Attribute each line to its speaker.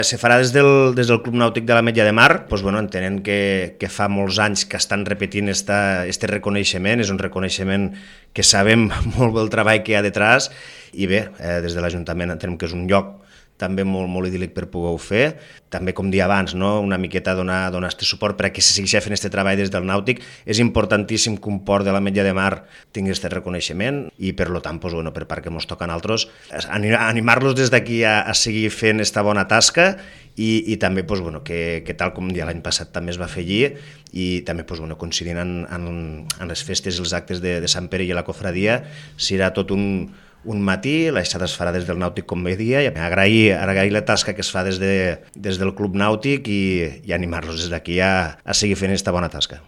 Speaker 1: Se farà des del Club Nàutic de l'Ametlla de Mar, doncs, entenent que fa molts anys que estan repetint este reconeixement, és un reconeixement que sabem molt bé el treball que hi ha detrás, i bé, des de l'Ajuntament entenem que és un lloc també molt idíl·lic per poder-ho fer. També, com dia abans, no? Una miqueta donar este suport per a que se segueixi fent este treball des del Nàutic. És importantíssim que un port de l'Ametlla de Mar tingui este reconeixement i, per tant, per part que ens toca a nosaltres, animar-los des d'aquí a seguir fent esta bona tasca i també que tal com l'any passat també es va fer allí i també coincidint en les festes i els actes de Sant Pere i la cofradia, serà tot un matí, l'aixada es farà des del Nàutic com bé dia, i agrair la tasca que es fa des del Club Nàutic i animar-los des d'aquí a seguir fent aquesta bona tasca.